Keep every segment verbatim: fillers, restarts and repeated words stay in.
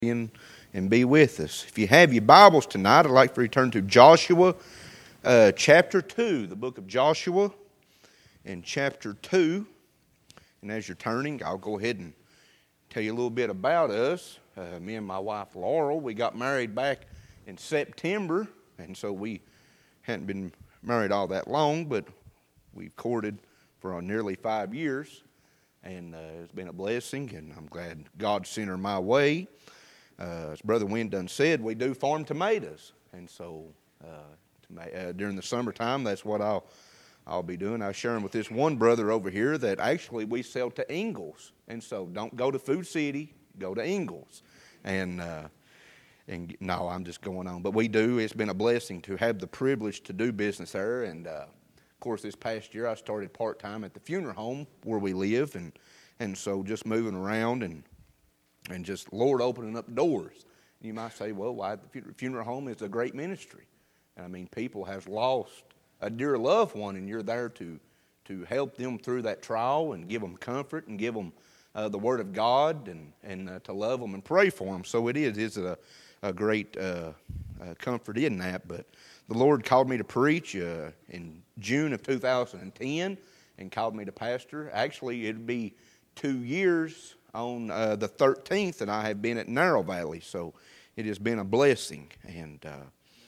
in and be with us. If you have your Bibles tonight, I'd like for you to turn to Joshua uh, chapter two, the book of Joshua in chapter two. And as you're turning, I'll go ahead and tell you a little bit about us. Uh, me and my wife Laurel, we got married back in September, and so we hadn't been married all that long, but we've courted for uh, nearly five years. And uh, it's been a blessing, and I'm glad God sent her my way. Uh, as Brother Wynn done said, we do farm tomatoes, and so uh, toma- uh, during the summertime, that's what I'll I'll be doing. I was sharing with this one brother over here that actually we sell to Ingles, and so don't go to Food City, go to Ingles, and uh, and no, I'm just going on, but we do. It's been a blessing to have the privilege to do business there, and. Uh, Of course, this past year I started part-time at the funeral home where we live, and and so just moving around and and just Lord opening up doors. You might say, well, why the funeral home is a great ministry. I mean, people have lost a dear loved one, and you're there to to help them through that trial and give them comfort and give them uh, the Word of God and and uh, to love them and pray for them. So it is is a a great uh, uh, comfort in that, but. The Lord called me to preach uh, in June of two thousand ten and called me to pastor. Actually, it'd be two years on uh, the thirteenth that I have been at Narrow Valley. So it has been a blessing, and uh,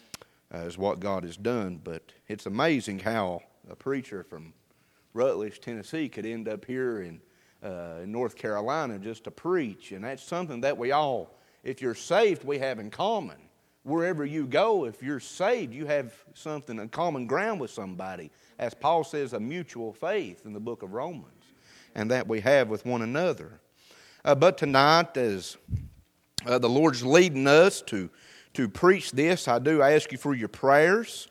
uh, is what God has done. But it's amazing how a preacher from Rutledge, Tennessee could end up here in, uh, in North Carolina just to preach. And that's something that we all, if you're saved, we have in common. Wherever you go, if you're saved, you have something, a common ground with somebody. As Paul says, a mutual faith in the book of Romans. And that we have with one another. Uh, but tonight, as uh, the Lord's leading us to, to preach this, I do ask you for your prayers.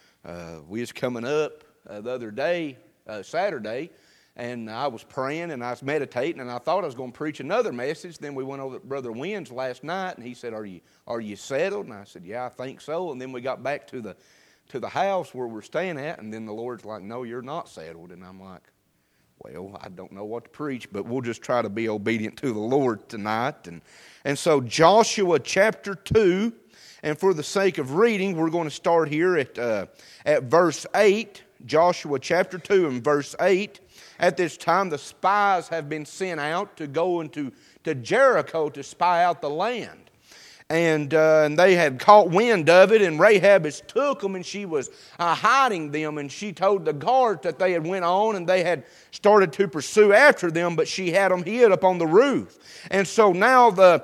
Uh, we was coming up uh, the other day, uh, Saturday, and I was praying and I was meditating, and I thought I was going to preach another message. Then we went over to Brother Wynn's last night, and he said, "Are you are you settled?" And I said, "Yeah, I think so." And then we got back to the to the house where we're staying at, and then the Lord's like, "No, you're not settled." And I'm like, "Well, I don't know what to preach, but we'll just try to be obedient to the Lord tonight." And and so Joshua chapter two, and for the sake of reading, we're going to start here at uh, at verse eight. Joshua chapter two and verse eight. At this time, the spies have been sent out to go into to Jericho to spy out the land. And, uh, and they had caught wind of it, and Rahab has took them, and she was uh, hiding them, and she told the guards that they had went on, and they had started to pursue after them, but she had them hid up on the roof. And so now the...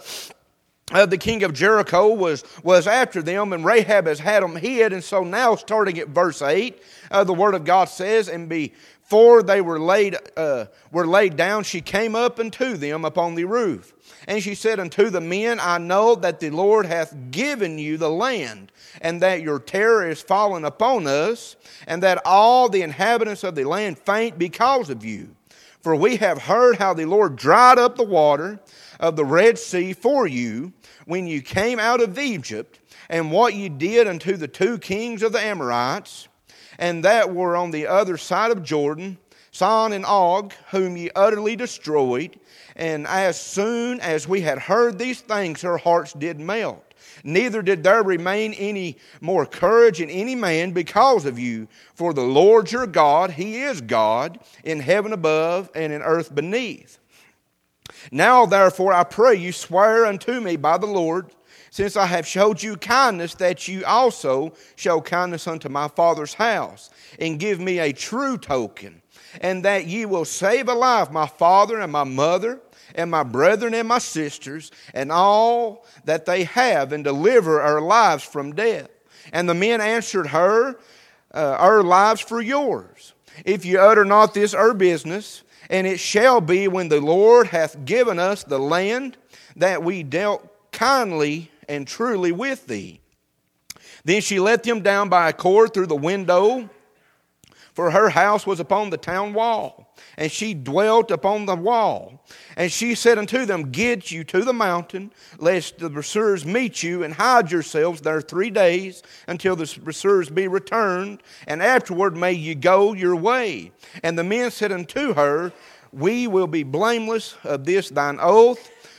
Uh, the king of Jericho was, was after them, and Rahab has had them hid. And so now, starting at verse eight, uh, the Word of God says, "And before they were laid uh, were laid down, she came up unto them upon the roof. And she said unto the men, I know that the Lord hath given you the land, and that your terror is fallen upon us, and that all the inhabitants of the land faint because of you. For we have heard how the Lord dried up the water of the Red Sea for you when you came out of Egypt, and what you did unto the two kings of the Amorites, and that were on the other side of Jordan, Sihon and Og, whom ye utterly destroyed. And as soon as we had heard these things, her hearts did melt. Neither did there remain any more courage in any man because of you. For the Lord your God, He is God, in heaven above and in earth beneath. Now therefore I pray you swear unto me by the Lord, since I have showed you kindness, that you also show kindness unto my father's house, and give me a true token, and that ye will save alive my father and my mother, and my brethren and my sisters, and all that they have, and deliver our lives from death. And the men answered her, uh, Our lives for yours, if you utter not this our business. And it shall be, when the Lord hath given us the land, that we dealt kindly and truly with thee. Then she let them down by a cord through the window, for her house was upon the town wall, and she dwelt upon the wall. And she said unto them, Get you to the mountain, lest the pursuers meet you, and hide yourselves there three days, until the pursuers be returned, and afterward may ye go your way. And the men said unto her, We will be blameless of this thine oath,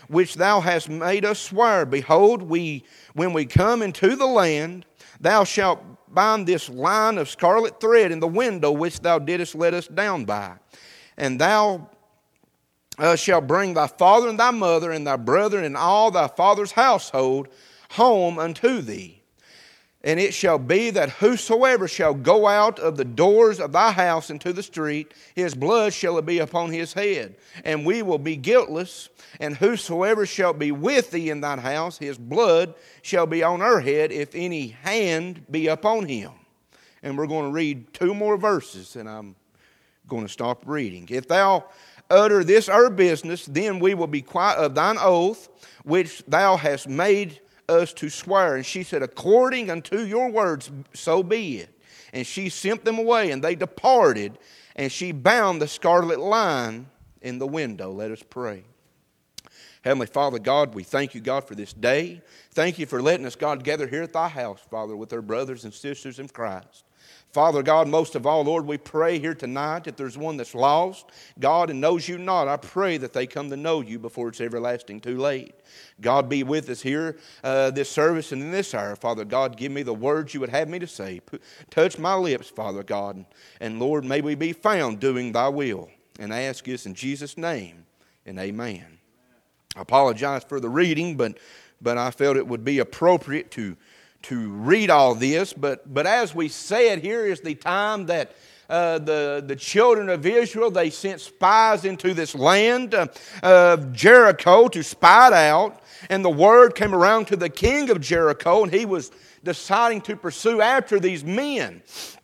which thou hast made us swear. Behold, we when we come into the land, thou shalt bind this line of scarlet thread in the window which thou didst let us down by. And thou uh, shalt bring thy father and thy mother and thy brethren and all thy father's household home unto thee. And it shall be that whosoever shall go out of the doors of thy house into the street, his blood shall be upon his head, and we will be guiltless. And whosoever shall be with thee in thine house, his blood shall be on her head, if any hand be upon him. And we're going to read two more verses, and I'm going to stop reading. If thou utter this our business, then we will be quiet of thine oath, which thou hast made us to swear. And she said, according unto your words, so be it. And she sent them away, and they departed, and she bound the scarlet line in the window. Let us pray. Heavenly Father, God, we thank you, God, for this day. Thank you for letting us, God, gather here at thy house, Father, with our brothers and sisters in Christ. Father God, most of all, Lord, we pray here tonight if there's one that's lost, God, and knows you not, I pray that they come to know you before it's everlasting too late. God, be with us here uh, this service and in this hour. Father God, give me the words you would have me to say. Put, touch my lips, Father God. And, and Lord, may we be found doing thy will. And I ask this in Jesus' name, and amen. I apologize for the reading, but, but I felt it would be appropriate to to read all this, but but as we said, here is the time that uh, the the children of Israel, they sent spies into this land uh, of Jericho to spy it out, and the word came around to the king of Jericho, and he was deciding to pursue after these men.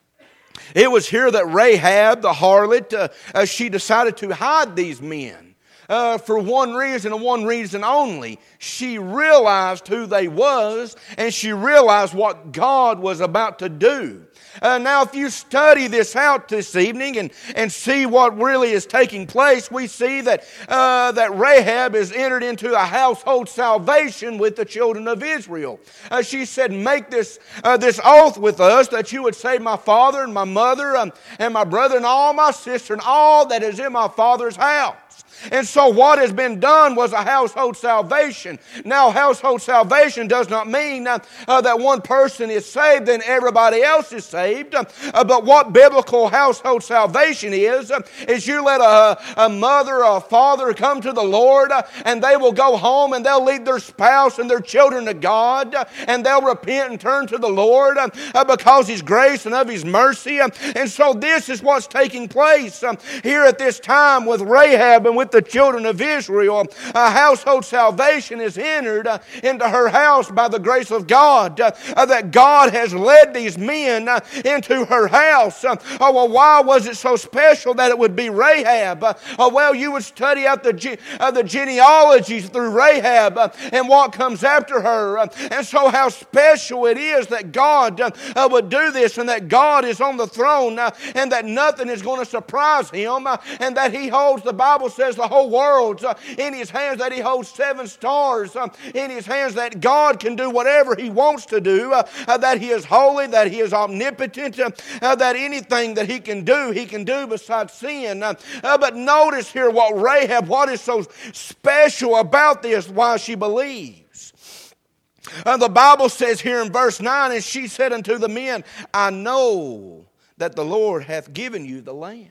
It was here that Rahab, the harlot, uh, uh, she decided to hide these men. Uh, for one reason and one reason only. She realized who they was, and she realized what God was about to do. Uh, now, if you study this out this evening and, and see what really is taking place, we see that uh, that Rahab has entered into a household salvation with the children of Israel. Uh, she said, make this uh, this oath with us that you would save my father and my mother um, and my brother and all my sister and all that is in my father's house. And so what has been done was a household salvation. Now, household salvation does not mean uh, uh, that one person is saved and everybody else is saved. Uh, but what biblical household salvation is, uh, is you let a, a mother or a father come to the Lord uh, and they will go home and they'll lead their spouse and their children to God uh, and they'll repent and turn to the Lord uh, uh, because His grace and of His mercy. Uh, and so this is what's taking place uh, here at this time with Rahab and with the children of Israel. A household salvation is entered uh, into her house by the grace of God. Uh, uh, that God has led these men uh, into her house. Uh, oh, well, why was it so special that it would be Rahab? Uh, oh, well, you would study out the, ge- uh, the genealogies through Rahab uh, and what comes after her. Uh, and so how special it is that God uh, uh, would do this, and that God is on the throne, uh, and that nothing is going to surprise Him, uh, and that He holds, the Bible says, the whole world uh, in His hands, that He holds seven stars uh, in His hands, that God can do whatever He wants to do, uh, uh, that He is holy, that He is omnipotent, uh, uh, that anything that He can do, He can do besides sin. Uh, uh, but notice here what Rahab, what is so special about this, why she believes. Uh, the Bible says here in verse nine, and she said unto the men, I know that the Lord hath given you the land.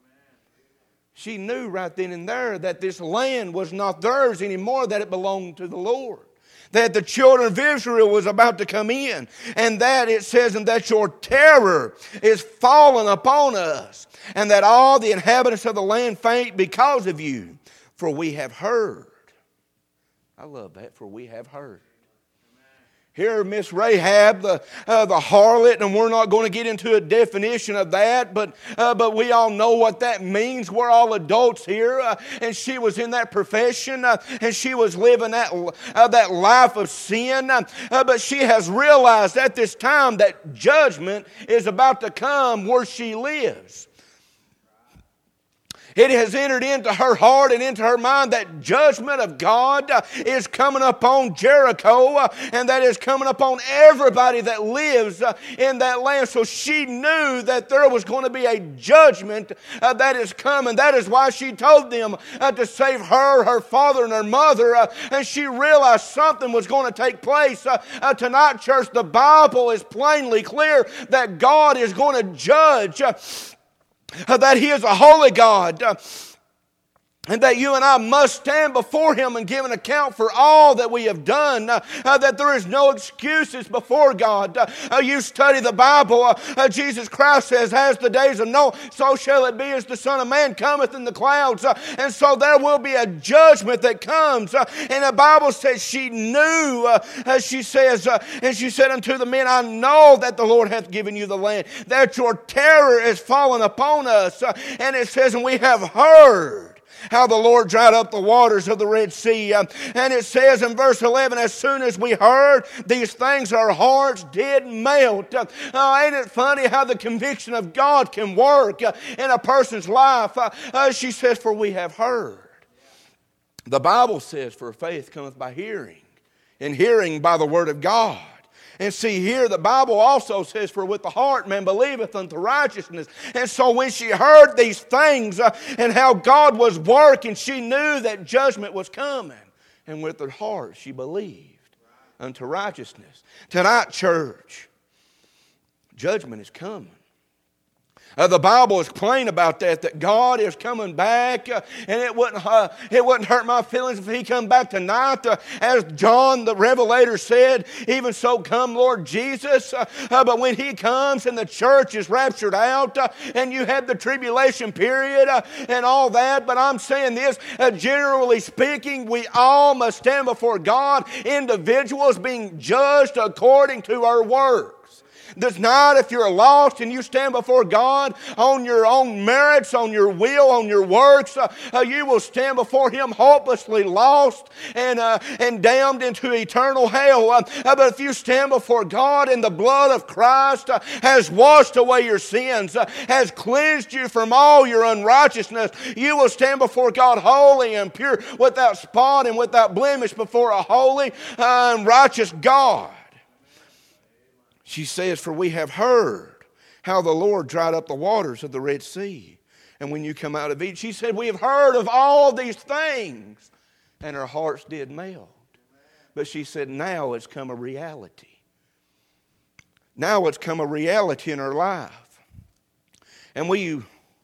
She knew right then and there that this land was not theirs anymore, that it belonged to the Lord. That the children of Israel was about to come in. And that it says, and that your terror is fallen upon us. And that all the inhabitants of the land faint because of you. For we have heard. I love that, for we have heard. Here, Miss Rahab, the uh, the harlot, and we're not going to get into a definition of that, but uh, but we all know what that means. We're all adults here, uh, and she was in that profession, uh, and she was living that uh, that life of sin. Uh, uh, but she has realized at this time that judgment is about to come where she lives. It has entered into her heart and into her mind that judgment of God uh, is coming upon Jericho, uh, and that is coming upon everybody that lives uh, in that land. So she knew that there was going to be a judgment uh, that is coming. That is why she told them uh, to save her, her father, and her mother. Uh, and she realized something was going to take place. Uh, uh, tonight, church, the Bible is plainly clear that God is going to judge. Uh, Uh, that He is a holy God, uh, and that you and I must stand before Him and give an account for all that we have done, uh, uh, that there is no excuses before God. Uh, uh, you study the Bible, uh, uh, Jesus Christ says, as the days of Noah, so shall it be as the Son of Man cometh in the clouds. Uh, and so there will be a judgment that comes. Uh, and the Bible says she knew, uh, as she says, uh, and she said unto the men, I know that the Lord hath given you the land, that your terror is fallen upon us. Uh, and it says, and we have heard how the Lord dried up the waters of the Red Sea. Uh, and it says in verse eleven, as soon as we heard these things, our hearts did melt. Uh, uh, ain't it funny how the conviction of God can work uh, in a person's life? Uh, uh, she says, for we have heard. The Bible says, for faith cometh by hearing, and hearing by the word of God. And see here, the Bible also says, for with the heart man believeth unto righteousness. And so when she heard these things uh, and how God was working, she knew that judgment was coming. And with her heart she believed unto righteousness. Tonight, church, judgment is coming. Uh, the Bible is plain about that, that God is coming back, uh, and it wouldn't uh, it wouldn't hurt my feelings if He come back tonight. Uh, as John the Revelator said, even so come Lord Jesus. Uh, uh, but when He comes and the church is raptured out, uh, and you have the tribulation period uh, and all that, but I'm saying this, uh, generally speaking, we all must stand before God, individuals being judged according to our works. This night, if you're lost and you stand before God on your own merits, on your will, on your works, uh, uh, you will stand before Him hopelessly lost and uh, and damned into eternal hell. Uh, uh, but if you stand before God and the blood of Christ uh, has washed away your sins, uh, has cleansed you from all your unrighteousness, you will stand before God holy and pure, without spot and without blemish, before a holy uh, and righteous God. She says, for we have heard how the Lord dried up the waters of the Red Sea. And when you come out of Egypt, she said, we have heard of all these things. And her hearts did melt. But she said, now it's come a reality. Now it's come a reality in her life. And we...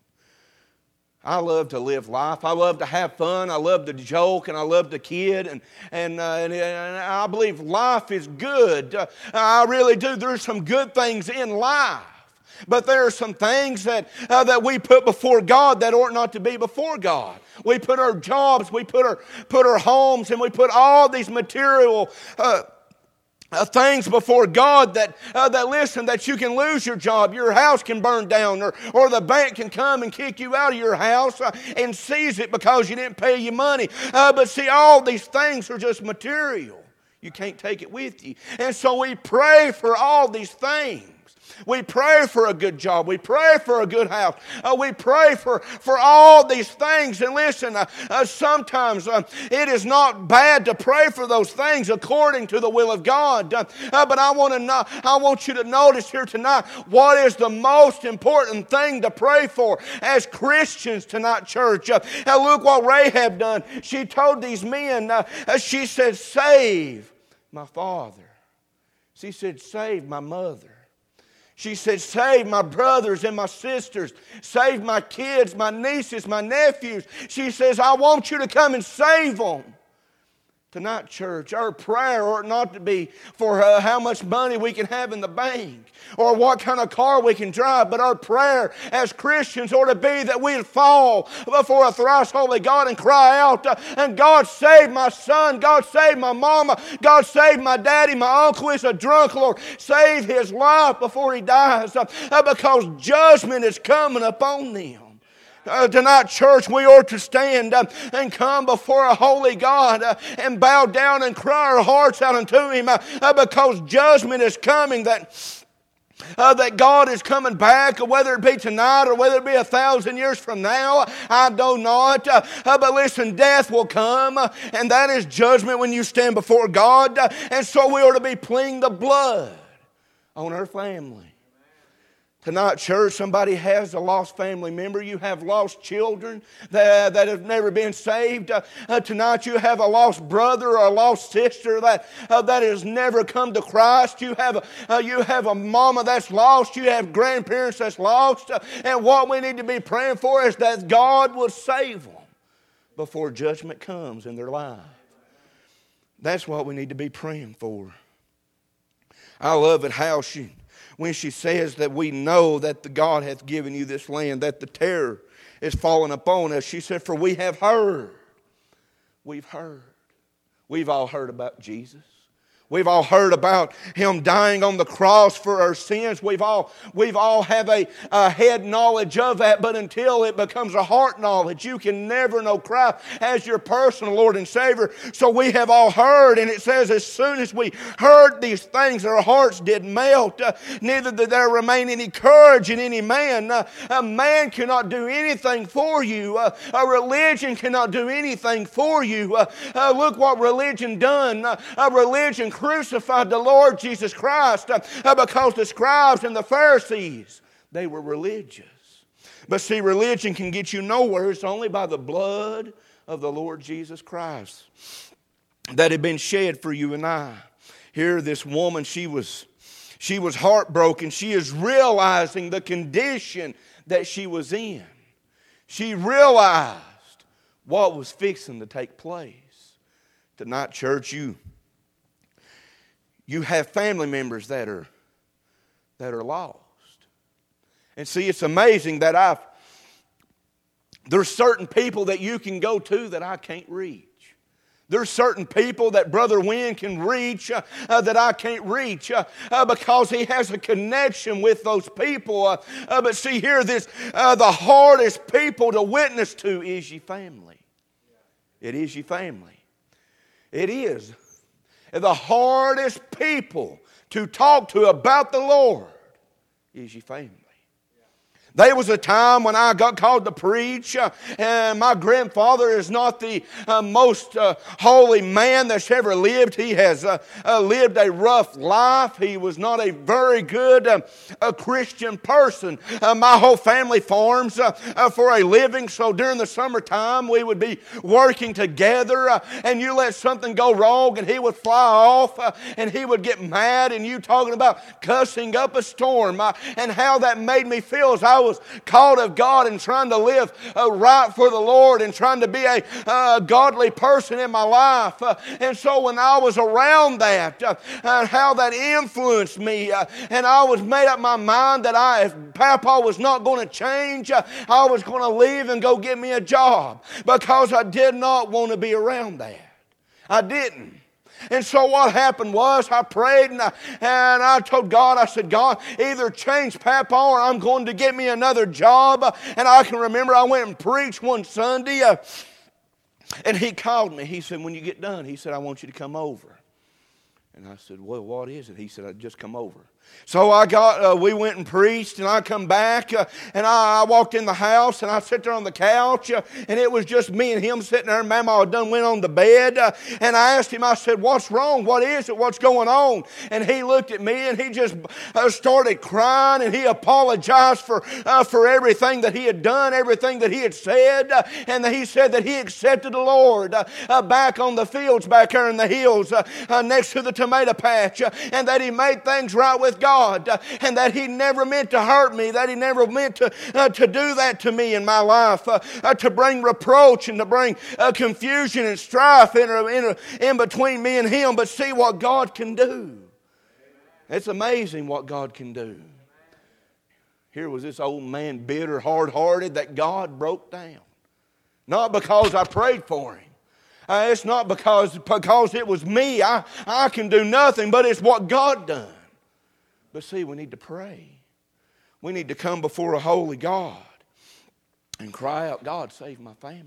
I love to live life. I love to have fun. I love to joke, and I love to kid, and and, uh, and, and I believe life is good. Uh, I really do. There's some good things in life, but there are some things that uh, that we put before God that ought not to be before God. We put our jobs, we put our put our homes, and we put all these material Uh, Uh, things before God that, uh, that listen, that you can lose your job, your house can burn down, or, or the bank can come and kick you out of your house uh, and seize it because you didn't pay your money. Uh, but see, all these things are just material. You can't take it with you. And so we pray for all these things. We pray for a good job. We pray for a good house. Uh, we pray for, for all these things. And listen, uh, uh, sometimes uh, it is not bad to pray for those things according to the will of God. Uh, uh, but I want to know, I want you to notice here tonight, what is the most important thing to pray for as Christians tonight, church? Uh, uh, look what Rahab done. She told these men, uh, uh, she said, save my father. She said, save my mother. She said, save my brothers and my sisters. Save my kids, my nieces, my nephews. She says, I want you to come and save them. Tonight, church, our prayer ought not to be for uh, how much money we can have in the bank or what kind of car we can drive, but our prayer as Christians ought to be that we'd fall before a thrice holy God and cry out, uh, and God save my son, God save my mama, God save my daddy, my uncle is a drunk, Lord. Save his life before he dies, uh, uh, because judgment is coming upon them. Uh, tonight, church, we ought to stand uh, and come before a holy God uh, and bow down and cry our hearts out unto Him uh, uh, because judgment is coming that Uh, that God is coming back, whether it be tonight or whether it be a thousand years from now, I know not. Uh, uh, but listen, death will come, uh, and that is judgment when you stand before God. Uh, and so we are to be pleading the blood on our family. Tonight, church, somebody has a lost family member. You have lost children that, that have never been saved. Uh, uh, tonight, you have a lost brother or a lost sister that, uh, that has never come to Christ. You have, a, uh, you have a mama that's lost. You have grandparents that's lost. Uh, and what we need to be praying for is that God will save them before judgment comes in their life. That's what we need to be praying for. I love it how she... when she says that we know that the God hath given you this land, that the terror is fallen upon us. She said, for we have heard. We've heard. We've all heard about Jesus. We've all heard about Him dying on the cross for our sins. We've all, we've all have a, a head knowledge of that, but until it becomes a heart knowledge, you can never know Christ as your personal Lord and Savior. So we have all heard, and it says as soon as we heard these things, our hearts did melt. Uh, neither did there remain any courage in any man. Uh, a man cannot do anything for you. Uh, a religion cannot do anything for you. Uh, uh, look what religion done. Uh, a religion crucified the Lord Jesus Christ uh, because the scribes and the Pharisees, they were religious. But see, religion can get you nowhere. It's only by the blood of the Lord Jesus Christ that had been shed for you and I. Here, this woman, she was, she was heartbroken. She is realizing the condition that she was in. She realized what was fixing to take place. Tonight, church, you You have family members that are, that are lost. And see, it's amazing that I've, there's certain people that you can go to that I can't reach. There's certain people that Brother Wynn can reach uh, uh, that I can't reach uh, uh, because he has a connection with those people. Uh, uh, but see here, this uh, the hardest people to witness to is your family. It is your family. It is. The hardest people to talk to about the Lord is your family. There was a time when I got called to preach, uh, and my grandfather is not the uh, most uh, holy man that's ever lived. He has uh, uh, lived a rough life. He was not a very good uh, a Christian person. Uh, my whole family farms uh, uh, for a living, so during the summertime we would be working together, uh, and you let something go wrong and he would fly off, uh, and he would get mad, and you talking about cussing up a storm, uh, and how that made me feel as I was called of God and trying to live uh, right for the Lord and trying to be a uh, godly person in my life. Uh, and so when I was around that, uh, and how that influenced me, uh, and I was made up my mind that I, if Papa was not going to change, uh, I was going to leave and go get me a job because I did not want to be around that. I didn't. And so what happened was I prayed and I, and I told God, I said, God, either change Papa or I'm going to get me another job. And I can remember I went and preached one Sunday, uh, and he called me. He said, when you get done, he said, I want you to come over. And I said, well, what is it? He said, I just come over. So I got, uh, we went and preached, and I come back, uh, and I, I walked in the house, and I sat there on the couch, uh, and it was just me and him sitting there, and Mama had done went on the bed, uh, and I asked him, I said, what's wrong? What is it? What's going on? And he looked at me, and he just uh, started crying, and he apologized for, uh, for everything that he had done, everything that he had said, uh, and he said that he accepted the Lord uh, uh, back on the fields back there in the hills uh, uh, next to the tomato patch, uh, and that he made things right with God, uh, and that He never meant to hurt me, that He never meant to uh, to do that to me in my life, uh, uh, to bring reproach and to bring uh, confusion and strife in, in, in between me and Him. But see what God can do. It's amazing what God can do. Here was this old man, bitter, hard-hearted, that God broke down. Not because I prayed for him. Uh, it's not because, because it was me. I, I can do nothing, but it's what God done. But see, we need to pray. We need to come before a holy God and cry out, God, save my family.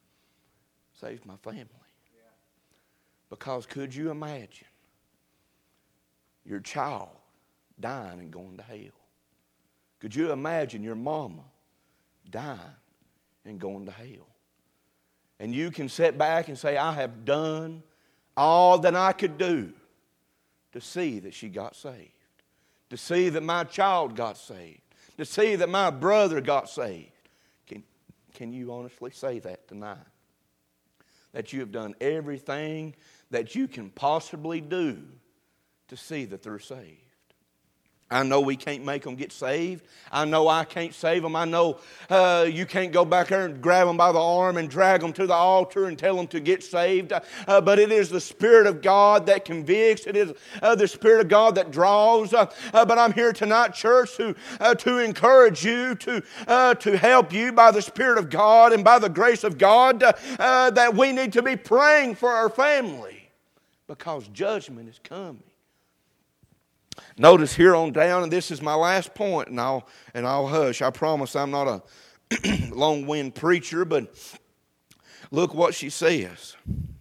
Save my family. Because could you imagine your child dying and going to hell. Could you imagine your mama dying and going to hell? And you can sit back and say, I have done all that I could do to see that she got saved, to see that my child got saved, to see that my brother got saved. Can, can you honestly say that tonight? That you have done everything that you can possibly do to see that they're saved. I know we can't make them get saved. I know I can't save them. I know uh, you can't go back there and grab them by the arm and drag them to the altar and tell them to get saved. Uh, but it is the Spirit of God that convicts. It is uh, the Spirit of God that draws. Uh, uh, but I'm here tonight, church, to, uh, to encourage you, to, uh, to help you by the Spirit of God and by the grace of God uh, uh, that we need to be praying for our family because judgment is coming. Notice here on down, and this is my last point, and I'll, and I'll hush. I promise I'm not a long-wind preacher, but look what she says.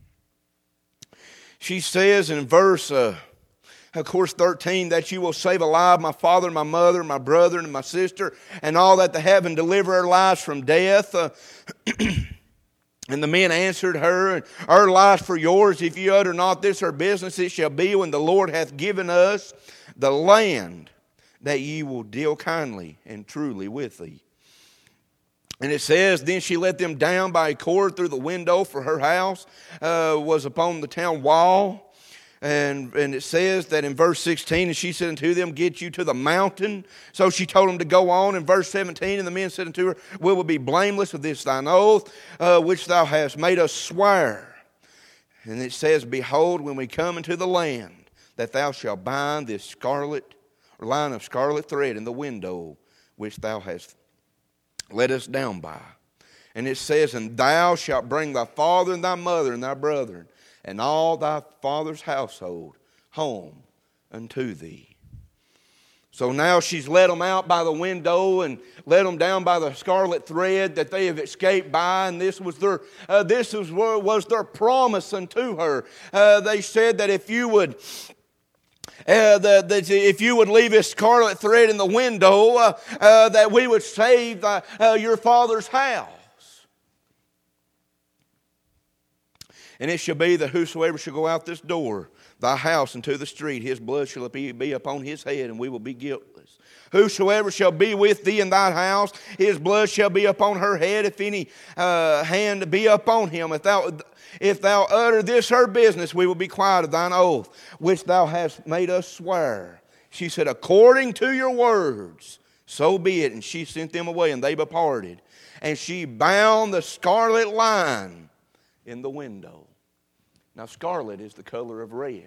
She says in verse, uh, of course, thirteen, that you will save alive my father, my mother, my brother, and my sister, and all that they have, and deliver our lives from death. Uh, And the men answered her, our lives for yours, if you utter not this our business, it shall be when the Lord hath given us the land that ye will deal kindly and truly with thee. And it says, then she let them down by a cord through the window, for her house uh, was upon the town wall. And, and it says that in verse sixteen, and she said unto them, get you to the mountain. So she told them to go on. In verse seventeen, and the men said unto her, we will be blameless of this thine oath, uh, which thou hast made us swear. And it says, behold, when we come into the land, that thou shalt bind this scarlet, or line of scarlet thread in the window, which thou hast let us down by. And it says, and thou shalt bring thy father and thy mother and thy brethren, and all thy father's household home unto thee. So now she's let them out by the window and let them down by the scarlet thread that they have escaped by, and this was their uh, this was, was their promise unto her. Uh, they said that if you would uh, that, that if you would leave this scarlet thread in the window, uh, uh, that we would save uh, uh, your father's house. And it shall be that whosoever shall go out this door, thy house into the street, his blood shall be, be upon his head, and we will be guiltless. Whosoever shall be with thee in thy house, his blood shall be upon her head, if any uh, hand be upon him. If thou, if thou utter this her business, we will be quiet of thine oath, which thou hast made us swear. She said, according to your words, so be it. And she sent them away, and they departed. And she bound the scarlet line in the window. Now, scarlet is the color of red.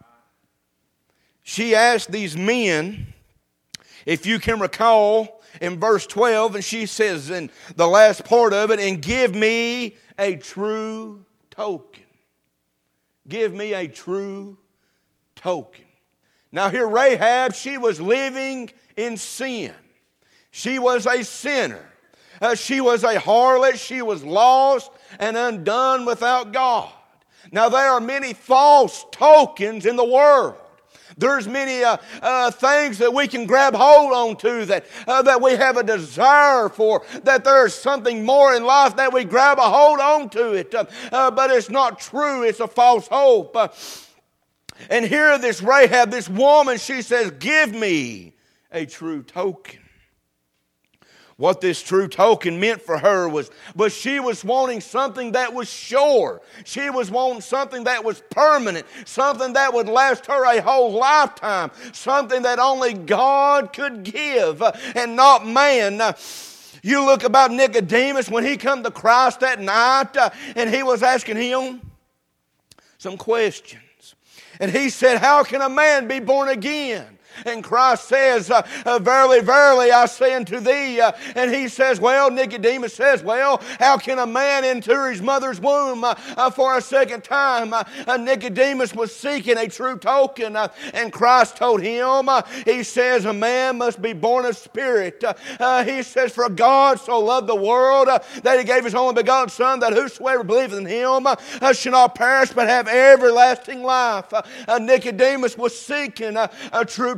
She asked these men, if you can recall, in verse twelve, and she says in the last part of it, and give me a true token. Give me a true token. Now, here Rahab, she was living in sin. She was a sinner. Uh, she was a harlot. She was lost and undone without God. Now, there are many false tokens in the world. There's many uh, uh, things that we can grab hold on to, that, uh, that we have a desire for, that there's something more in life that we grab a hold on to it. Uh, uh, but it's not true. It's a false hope. Uh, and here this Rahab, this woman, she says, give me a true token. What this true token meant for her was, but she was wanting something that was sure. She was wanting something that was permanent, something that would last her a whole lifetime, something that only God could give uh, and not man. Uh, you look about Nicodemus when he come to Christ that night uh, and he was asking him some questions. And he said, how can a man be born again? And Christ says, uh, uh, verily, verily, I say unto thee. Uh, and he says, well, Nicodemus says, well, how can a man enter his mother's womb uh, uh, for a second time? Uh, uh, Nicodemus was seeking a true token. Uh, and Christ told him, uh, he says, a man must be born of spirit. Uh, uh, he says, for God so loved the world uh, that he gave his only begotten Son, that whosoever believeth in him uh, uh, shall not perish but have everlasting life. Uh, uh, Nicodemus was seeking uh, a true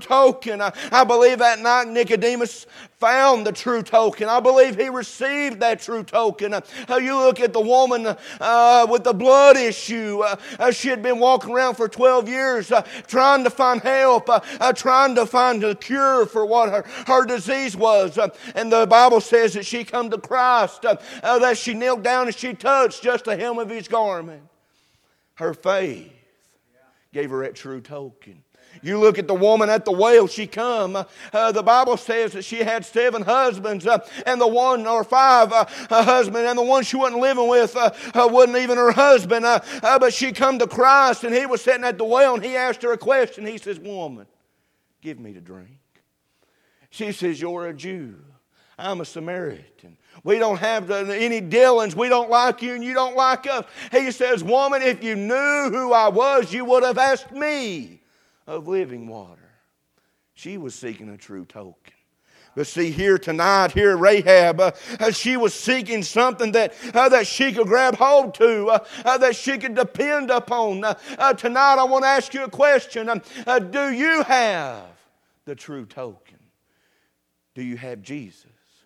token. I, I believe that night Nicodemus found the true token. I believe he received that true token. Uh, you look at the woman uh, with the blood issue. Uh, uh, she had been walking around for twelve years uh, trying to find help, uh, uh, trying to find a cure for what her, her disease was. Uh, and the Bible says that she come to Christ, uh, uh, that she knelt down and she touched just the hem of His garment. Her faith gave her that true token. You look at the woman at the well, she come. Uh, the Bible says that she had seven husbands, uh, and the one or five uh, uh, husbands, and the one she wasn't living with uh, uh, wasn't even her husband. Uh, uh, but she come to Christ, and He was sitting at the well, and He asked her a question. He says, "Woman, give me to drink." She says, "You're a Jew. I'm a Samaritan. We don't have any dealings. We don't like you and you don't like us." He says, "Woman, if you knew who I was, you would have asked me of living water." She was seeking a true token. But see, here tonight, here Rahab, uh, uh, she was seeking something that uh, that she could grab hold to, uh, uh, that she could depend upon. Uh, uh, tonight, I want to ask you a question. Um, uh, do you have the true token? Do you have Jesus?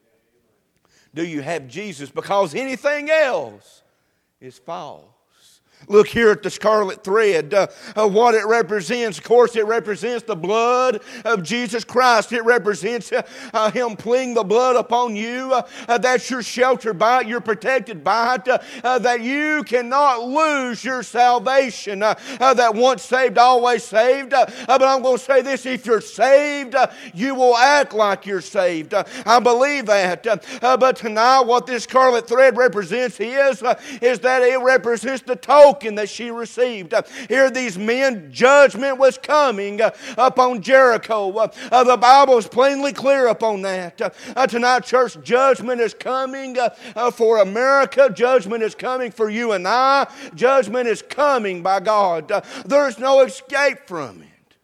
Do you have Jesus? Because anything else is false. Look here at the scarlet thread, uh, uh, what it represents. Of course, it represents the blood of Jesus Christ. It represents uh, uh, Him pleading the blood upon you. Uh, uh, that you're sheltered by it, you're protected by it, uh, uh, that you cannot lose your salvation. Uh, uh, that once saved, always saved. Uh, uh, but I'm going to say this, if you're saved, uh, you will act like you're saved. Uh, I believe that. Uh, uh, but tonight, what this scarlet thread represents is, uh, is that it represents the token that she received. Uh, here these men, judgment was coming uh, upon Jericho. Uh, uh, the Bible is plainly clear upon that. Uh, uh, tonight, church, judgment is coming uh, uh, for America. Judgment is coming for you and I. Judgment is coming by God. Uh, there's no escape from it.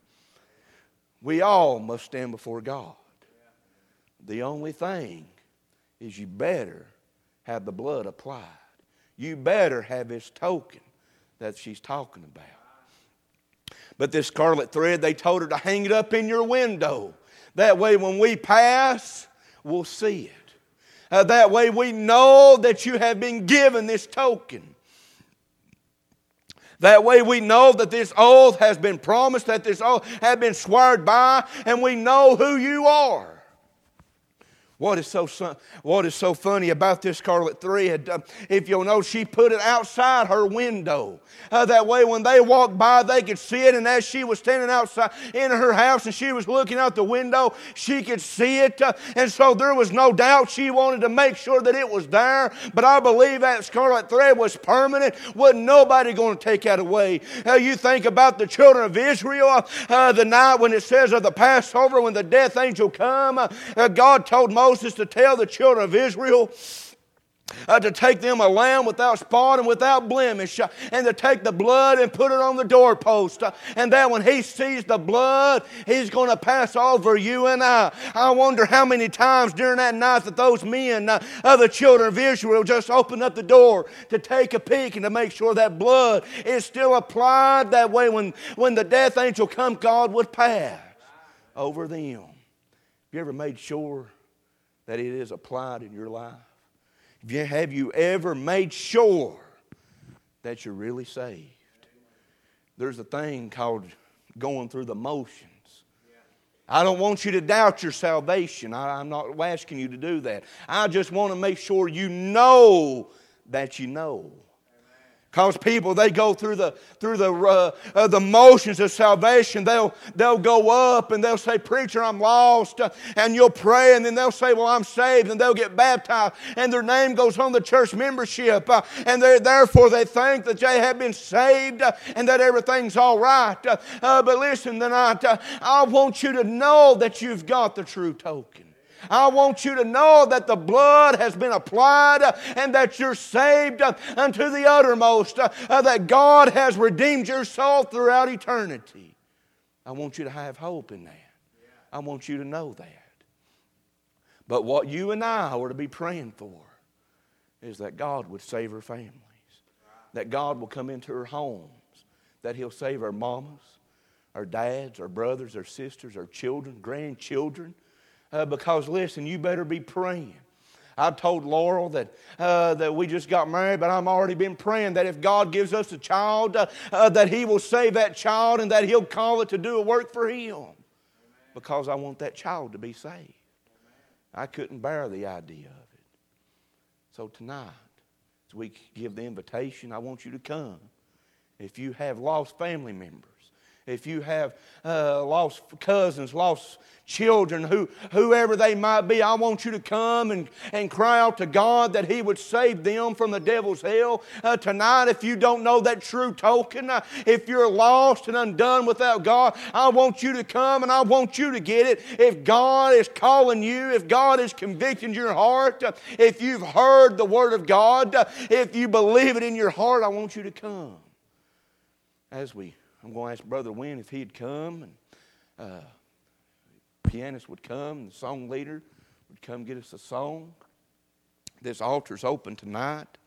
We all must stand before God. The only thing is you better have the blood applied. You better have His token that she's talking about. But this scarlet thread, they told her to hang it up in your window. That way when we pass, we'll see it. Uh, that way we know that you have been given this token. That way we know that this oath has been promised, that this oath has been sworn by, and we know who you are. What is so what is so funny about this scarlet thread? Uh, if you'll know, she put it outside her window. Uh, that way when they walked by, they could see it. And as she was standing outside in her house and she was looking out the window, she could see it. Uh, and so there was no doubt she wanted to make sure that it was there. But I believe that scarlet thread was permanent. Wasn't nobody going to take that away. Uh, you think about the children of Israel, uh, the night when it says of the Passover, when the death angel come, uh, God told Moses to tell the children of Israel uh, to take them a lamb without spot and without blemish, uh, and to take the blood and put it on the doorpost. Uh, and that when He sees the blood, He's going to pass over you and I. I wonder how many times during that night that those men, uh, uh, the children of Israel, just opened up the door to take a peek and to make sure that blood is still applied. That way when, when the death angel come, God would pass over them. Have you ever made sure that it is applied in your life? Have you, have you ever made sure that you're really saved? There's a thing called going through the motions. I don't want you to doubt your salvation. I, I'm not asking you to do that. I just want to make sure you know that you know. Because people, they go through the through the uh, uh, the motions of salvation. They'll they'll go up and they'll say, "Preacher, I'm lost," uh, and you'll pray, and then they'll say, "Well, I'm saved," and they'll get baptized, and their name goes on the church membership, uh, and they therefore they think that they have been saved uh, and that everything's all right. Uh, uh, but listen tonight, uh, I want you to know that you've got the true token. I want you to know that the blood has been applied uh, and that you're saved uh, unto the uttermost, uh, uh, that God has redeemed your soul throughout eternity. I want you to have hope in that. I want you to know that. But what you and I were to be praying for is that God would save her families, that God will come into her homes, that He'll save her mamas, our dads, our brothers, our sisters, our children, grandchildren. Uh, because, listen, you better be praying. I told Laurel that uh, that we just got married, but I've already been praying that if God gives us a child, uh, uh, that He will save that child and that He'll call it to do a work for Him. Amen. Because I want that child to be saved. Amen. I couldn't bear the idea of it. So tonight, as we give the invitation, I want you to come. If you have lost family members, if you have uh, lost cousins, lost children, who, whoever they might be, I want you to come and, and cry out to God that He would save them from the devil's hell. Uh, tonight, if you don't know that true token, uh, if you're lost and undone without God, I want you to come and I want you to get it. If God is calling you, if God is convicting your heart, uh, if you've heard the Word of God, uh, if you believe it in your heart, I want you to come. As we I'm going to ask Brother Wynn if he'd come, and uh, the pianist would come, and the song leader would come get us a song. This altar's open tonight.